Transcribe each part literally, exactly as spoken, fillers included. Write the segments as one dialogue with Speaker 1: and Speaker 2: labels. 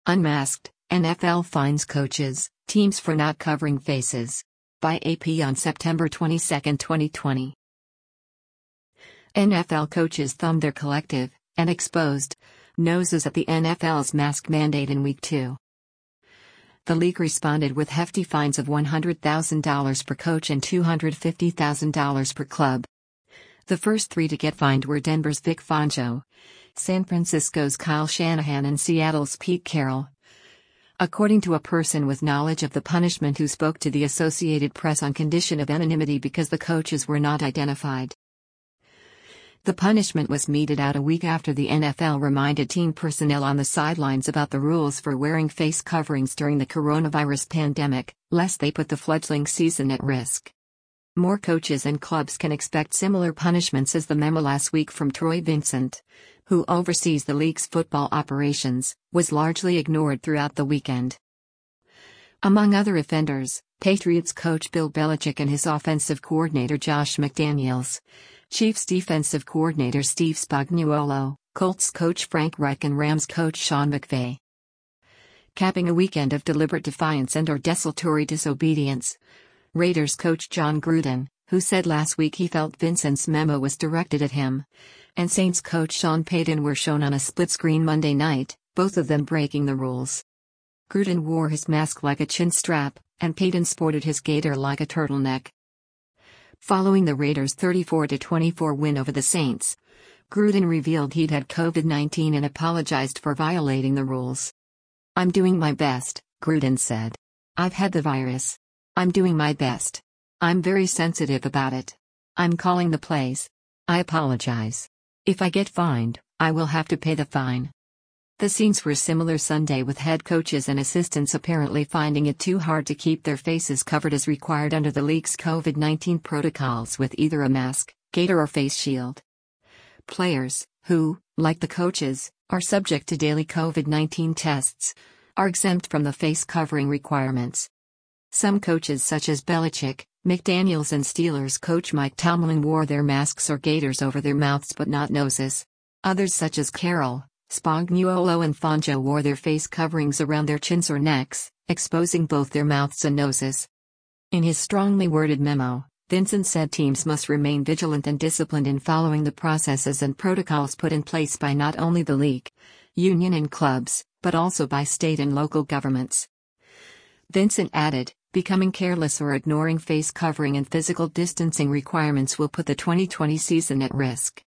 Speaker 1: Unmasked, N F L fines coaches, teams for not covering faces. By A P on September twenty-second, twenty twenty. N F L coaches thumbed their collective, and exposed, noses at the N F L's mask mandate in Week two. The league responded with hefty fines of one hundred thousand dollars per coach and two hundred fifty thousand dollars per club. The first three to get fined were Denver's Vic Fangio, San Francisco's Kyle Shanahan and Seattle's Pete Carroll. According to a person with knowledge of the punishment who spoke to the Associated Press on condition of anonymity because the coaches were not identified. The punishment was meted out a week after the N F L reminded team personnel on the sidelines about the rules for wearing face coverings during the coronavirus pandemic, lest they put the fledgling season at risk. More coaches and clubs can expect similar punishments as the memo last week from Troy Vincent, who oversees the league's football operations, was largely ignored throughout the weekend. Among other offenders, Patriots coach Bill Belichick and his offensive coordinator Josh McDaniels, Chiefs defensive coordinator Steve Spagnuolo, Colts coach Frank Reich and Rams coach Sean McVay. Capping a weekend of deliberate defiance and or desultory disobedience, Raiders coach John Gruden, who said last week he felt Vincent's memo was directed at him, and Saints coach Sean Payton were shown on a split screen Monday night, both of them breaking the rules. Gruden wore his mask like a chin strap, and Payton sported his gaiter like a turtleneck. Following the Raiders' thirty-four to twenty-four win over the Saints, Gruden revealed he'd had COVID nineteen and apologized for violating the rules. "I'm doing my best," Gruden said. "I've had the virus. I'm doing my best. I'm very sensitive about it. I'm calling the plays. I apologize. If I get fined, I will have to pay the fine." The scenes were similar Sunday, with head coaches and assistants apparently finding it too hard to keep their faces covered as required under the league's COVID nineteen protocols with either a mask, gaiter or face shield. Players, who, like the coaches, are subject to daily COVID nineteen tests, are exempt from the face covering requirements. Some coaches such as Belichick, McDaniels and Steelers coach Mike Tomlin wore their masks or gaiters over their mouths but not noses. Others such as Carroll, Spagnuolo and Fangio wore their face coverings around their chins or necks, exposing both their mouths and noses. In his strongly worded memo, Vincent said teams must remain vigilant and disciplined in following the processes and protocols put in place by not only the league, union and clubs, but also by state and local governments. Vincent added, "Becoming careless or ignoring face covering and physical distancing requirements will put the twenty twenty season at risk."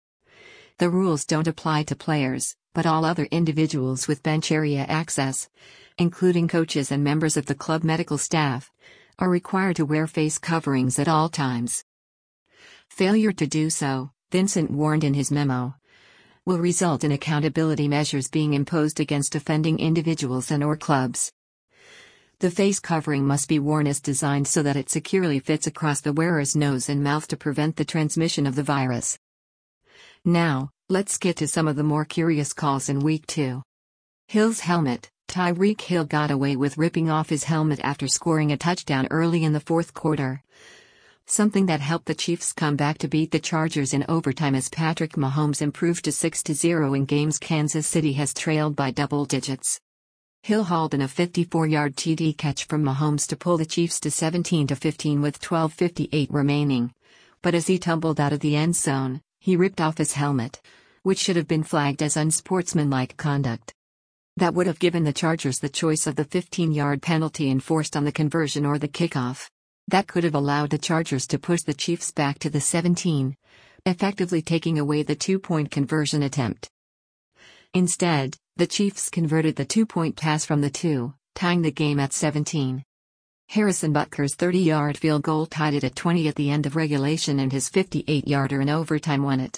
Speaker 1: The rules don't apply to players, but all other individuals with bench area access, including coaches and members of the club medical staff, are required to wear face coverings at all times. Failure to do so, Vincent warned in his memo, will result in accountability measures being imposed against offending individuals and or clubs. The face covering must be worn as designed so that it securely fits across the wearer's nose and mouth to prevent the transmission of the virus. Now, let's get to some of the more curious calls in Week two. Hill's helmet. Tyreek Hill got away with ripping off his helmet after scoring a touchdown early in the fourth quarter. Something that helped the Chiefs come back to beat the Chargers in overtime as Patrick Mahomes improved to six to zero in games Kansas City has trailed by double digits. Hill hauled in a fifty-four-yard T D catch from Mahomes to pull the Chiefs to seventeen to fifteen with twelve fifty-eight remaining. But as he tumbled out of the end zone, he ripped off his helmet, which should have been flagged as unsportsmanlike conduct. That would have given the Chargers the choice of the fifteen-yard penalty enforced on the conversion or the kickoff. That could have allowed the Chargers to push the Chiefs back to the seventeen, effectively taking away the two-point conversion attempt. Instead, the Chiefs converted the two-point pass from the two, tying the game at seventeen. Harrison Butker's thirty-yard field goal tied it at twenty at the end of regulation, and his fifty-eight-yarder in overtime won it.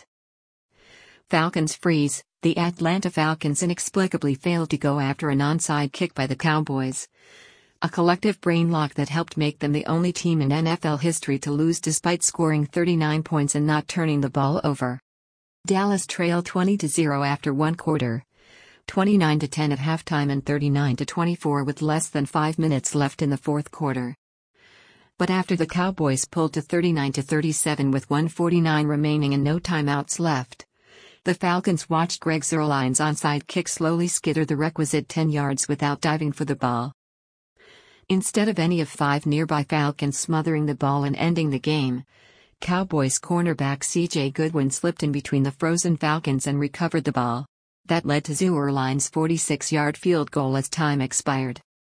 Speaker 1: Falcons freeze. The Atlanta Falcons inexplicably failed to go after an onside kick by the Cowboys. A collective brain lock that helped make them the only team in N F L history to lose despite scoring thirty-nine points and not turning the ball over. Dallas trailed twenty to zero after one quarter, twenty-nine to ten at halftime and thirty-nine to twenty-four with less than five minutes left in the fourth quarter. But after the Cowboys pulled to thirty-nine to thirty-seven with one forty-nine remaining and no timeouts left, The Falcons watched Greg Zuerlein's onside kick slowly skitter the requisite ten yards without diving for the ball. Instead of any of five nearby Falcons smothering the ball and ending the game, Cowboys cornerback C J Goodwin slipped in between the frozen Falcons and recovered the ball. That led to Zuerlein's forty-six-yard field goal as time expired.